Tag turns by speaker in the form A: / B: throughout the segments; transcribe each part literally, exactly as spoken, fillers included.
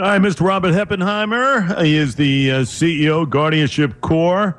A: Hi, Mister Robert Heppenheimer. He is the uh, C E O, Guardianship Corps,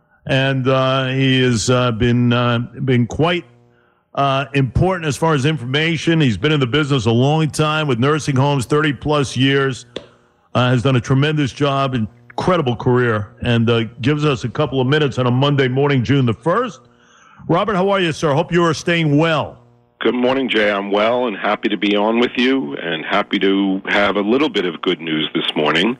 A: and uh, he has uh, been uh, been quite uh, important as far as information. He's been in the business a long time with nursing homes, thirty plus years. Uh, has done a tremendous job, incredible career, and uh, gives us a couple of minutes on a Monday morning, June the first. Robert, how are you, sir? Hope you are staying well.
B: Good morning, Jay. I'm well and happy to be on with you and happy to have a little bit of good news this morning.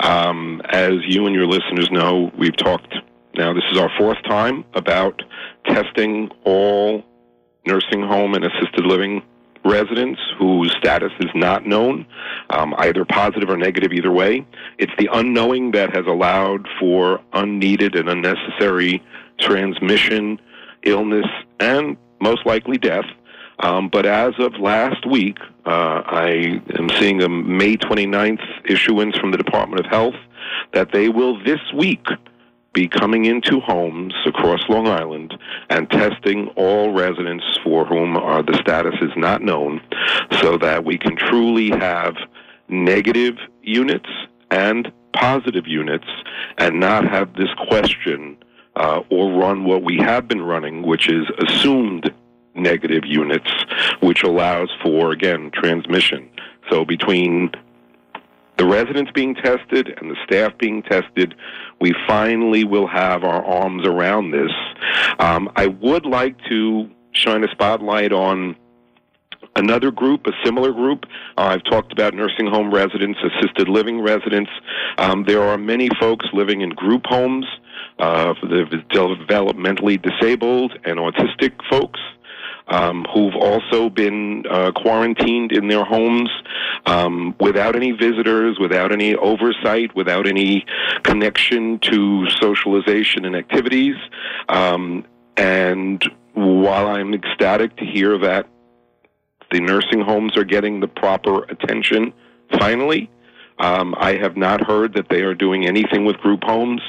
B: Um, as you and your listeners know, we've talked, now this is our fourth time, about testing all nursing home and assisted living residents whose status is not known, um, either positive or negative, either way. It's the unknowing that has allowed for unneeded and unnecessary transmission, illness, and most likely death. Um, but as of last week, uh, I am seeing a May twenty-ninth issuance from the Department of Health that they will this week be coming into homes across Long Island and testing all residents for whom uh, the status is not known, so that we can truly have negative units and positive units and not have this question uh, or run what we have been running, which is assumed negative units, which allows for, again, transmission. So between the residents being tested and the staff being tested, we finally will have our arms around this. Um, I would like to shine a spotlight on another group, a similar group. Uh, I've talked about nursing home residents, assisted living residents. Um, there are many folks living in group homes, uh, for the developmentally disabled and autistic folks. Um, who've also been uh, quarantined in their homes um, without any visitors, without any oversight, without any connection to socialization and activities. Um, and while I'm ecstatic to hear that the nursing homes are getting the proper attention, finally, Um, I have not heard that they are doing anything with group homes,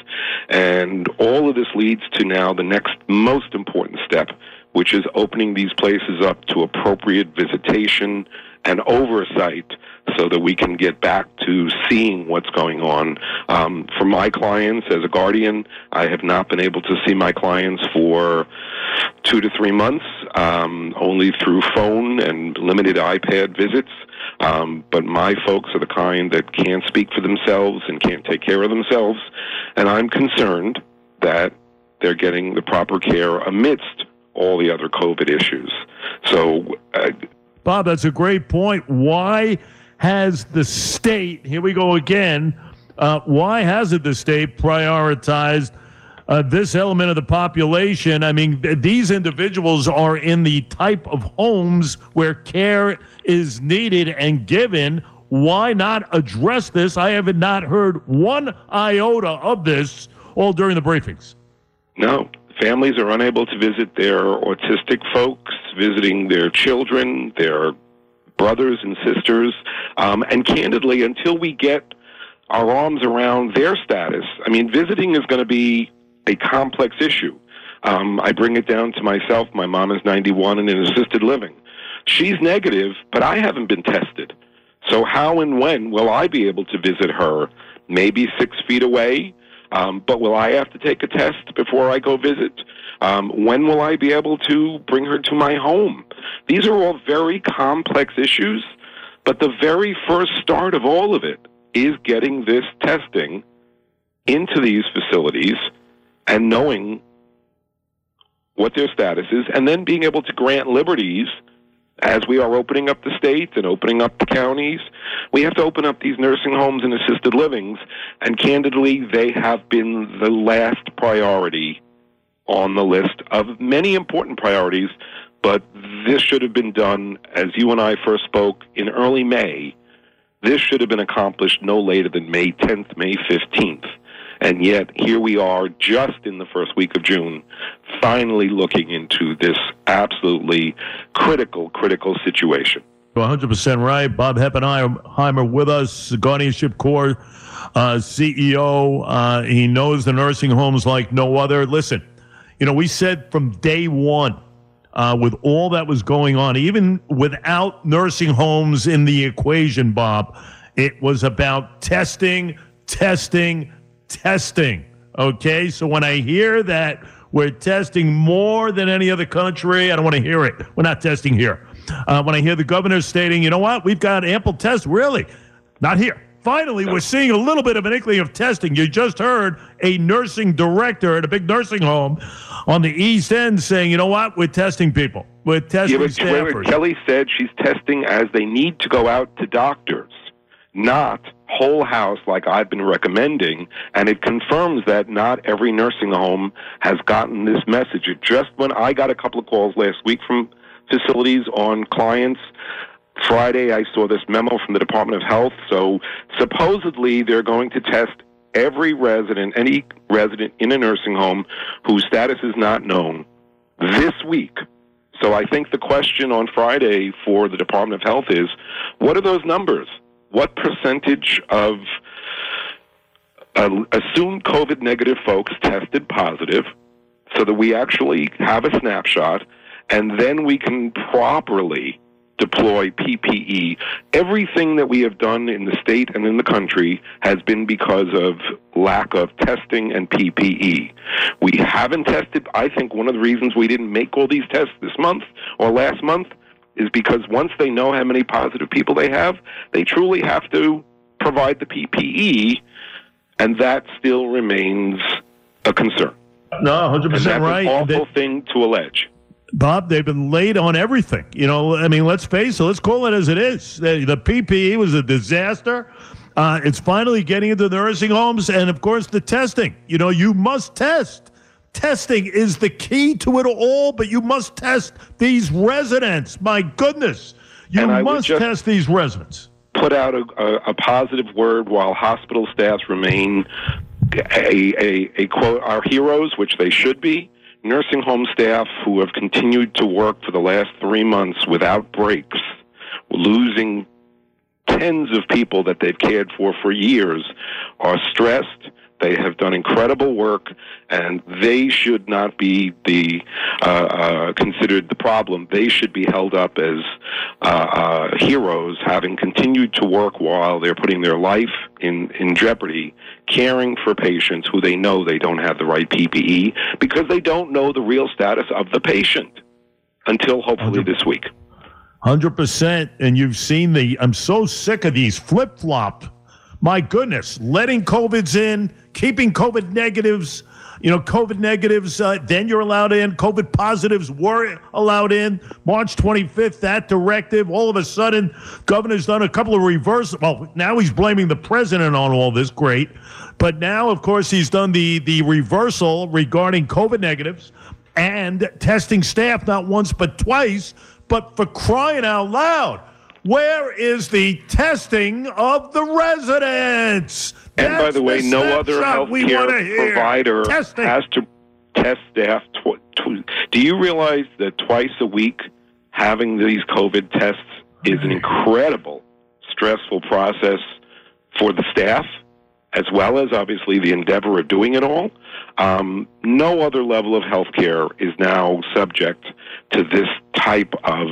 B: and all of this leads to now the next most important step, which is opening these places up to appropriate visitation and oversight so that we can get back to seeing what's going on. Um, for my clients, as a guardian, I have not been able to see my clients for two to three months, um, only through phone and limited iPad visits. Um, but my folks are the kind that can't speak for themselves and can't take care of themselves, and I'm concerned that they're getting the proper care amidst all the other COVID issues. So, uh,
A: Bob, that's a great point. Why has the state, here we go again, uh, why hasn't the state prioritized uh, this element of the population? I mean, th- these individuals are in the type of homes where care is needed and given. Why not address this? I have not heard one iota of this all during the briefings.
B: No. Families are unable to visit their autistic folks, visiting their children, their brothers and sisters. Um, and candidly, until we get our arms around their status, I mean, visiting is going to be a complex issue. Um, I bring it down to myself. My mom is ninety-one and in assisted living. She's negative, but I haven't been tested. So how and when will I be able to visit her? Maybe six feet away? Um, but will I have to take a test before I go visit? Um, when will I be able to bring her to my home? These are all very complex issues, but the very first start of all of it is getting this testing into these facilities and knowing what their status is, and then being able to grant liberties as we are opening up the states and opening up the counties. We have to open up these nursing homes and assisted livings, and candidly, they have been the last priority on the list of many important priorities, but this should have been done, as you and I first spoke, in early May. This should have been accomplished no later than May tenth, May fifteenth. And yet, here we are, just in the first week of June, finally looking into this absolutely critical, critical situation.
A: one hundred percent right. Bob Heppenheimer with us, Guardianship Corps uh, C E O. Uh, he knows the nursing homes like no other. Listen, you know, we said from day one, uh, with all that was going on, even without nursing homes in the equation, Bob, It was about testing, testing, testing. Okay, so when I hear that we're testing more than any other country, I don't want to hear it. We're not testing here. Uh, when I hear the governor stating, you know what, we've got ample tests, really, not here. Finally, we're seeing a little bit of an inkling of testing. You just heard a nursing director at a big nursing home on the East End saying, you know what, we're testing people. We're testing
B: yeah, but
A: staffers.
B: Kelly said she's testing as they need to go out to doctors, not whole house like I've been recommending, and it confirms that not every nursing home has gotten this message. It just when I got a couple of calls last week from facilities on clients, Friday I saw this memo from the Department of Health, so supposedly they're going to test every resident, any resident in a nursing home whose status is not known this week. So I think the question on Friday for the Department of Health is, what are those numbers? What percentage of uh, assumed COVID negative folks tested positive so that we actually have a snapshot, and then we can properly deploy P P E. Everything that we have done in the state and in the country has been because of lack of testing and P P E. We haven't tested. I think one of the reasons we didn't make all these tests this month or last month is because once they know how many positive people they have, they truly have to provide the P P E, and that still remains a concern.
A: No, one hundred percent
B: and that's
A: right.
B: An awful
A: they,
B: thing to allege.
A: Bob, they've been late on everything. You know, I mean, let's face it. Let's call it as it is. The, the P P E was a disaster. Uh, it's finally getting into the nursing homes, and, of course, the testing. You know, you must test. Testing is the key to it all, but you must test these residents. My goodness. You must test these residents.
B: Put out a, a, a positive word while hospital staffs remain a, a, a quote, our heroes, which they should be. Nursing home staff who have continued to work for the last three months without breaks, losing tens of people that they've cared for for years, are stressed. They have done incredible work, and they should not be the uh, uh, considered the problem. They should be held up as uh, uh, heroes, having continued to work while they're putting their life in, in jeopardy, caring for patients who they know they don't have the right P P E because they don't know the real status of the patient until hopefully this week.
A: one hundred percent. And you've seen the, I'm so sick of these flip-flop. My goodness, letting COVIDs in, keeping COVID negatives, you know, COVID negatives, uh, then you're allowed in. COVID positives were allowed in. March twenty-fifth, that directive. All of a sudden, governor's done a couple of reverse. Well, now he's blaming the president on all this. Great. But now, of course, he's done the, the reversal regarding COVID negatives and testing staff not once but twice. But for crying out loud, where is the testing of the residents?
B: And
A: That's
B: by the way,
A: the
B: no other
A: healthcare
B: provider
A: testing.
B: has to test staff. Tw- tw- Do you realize that twice a week having these COVID tests is an incredible, stressful process for the staff, as well as obviously the endeavor of doing it all? Um, no other level of healthcare is now subject to this type of...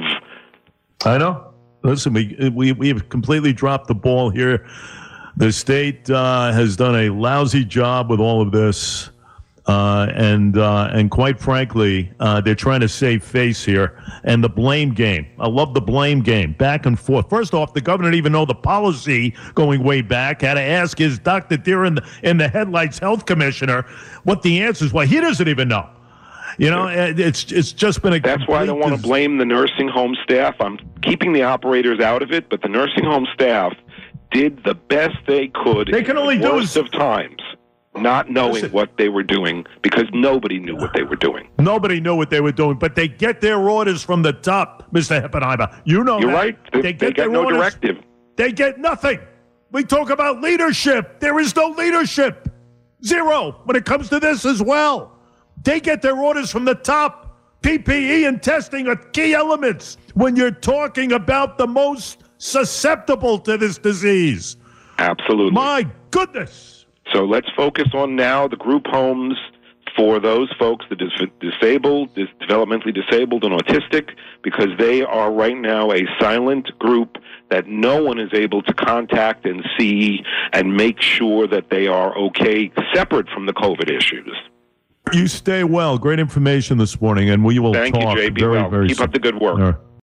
A: I know. Listen, we, we we have completely dropped the ball here. The state uh, has done a lousy job with all of this, uh, and uh, and quite frankly, uh, they're trying to save face here. And the blame game. I love the blame game, back and forth. First off, the governor didn't even know the policy going way back. Had to ask his Doctor Deer in the, in the headlights health commissioner what the answers were. He doesn't even know. You know, it's it's just been a.
B: That's why I don't want to blame the nursing home staff. I'm keeping the operators out of it, but the nursing home staff did the best they could.
A: They can only
B: in
A: do
B: the worst
A: is
B: of times, not knowing
A: Listen.
B: what they were doing because nobody knew what they were doing.
A: Nobody knew what they were doing, but they get their orders from the top, Mister Heppenheimer. You know
B: You're
A: that.
B: right. They,
A: They
B: they
A: get
B: got
A: their
B: no
A: orders.
B: directive.
A: They get nothing. We talk about leadership. There is no leadership. Zero when it comes to this as well. They get their orders from the top. P P E and testing are key elements when you're talking about the most susceptible to this disease.
B: Absolutely.
A: My goodness.
B: So let's focus on now the group homes. for those folks, the dis- disabled, dis- developmentally disabled and autistic, because they are right now a silent group that no one is able to contact and see and make sure that they are okay, separate from the COVID issues.
A: You stay well. Great information this morning, and we will
B: Thank
A: talk
B: you, Jay. Be
A: very,
B: well.
A: very
B: Keep
A: soon.
B: up the good work.
A: All right.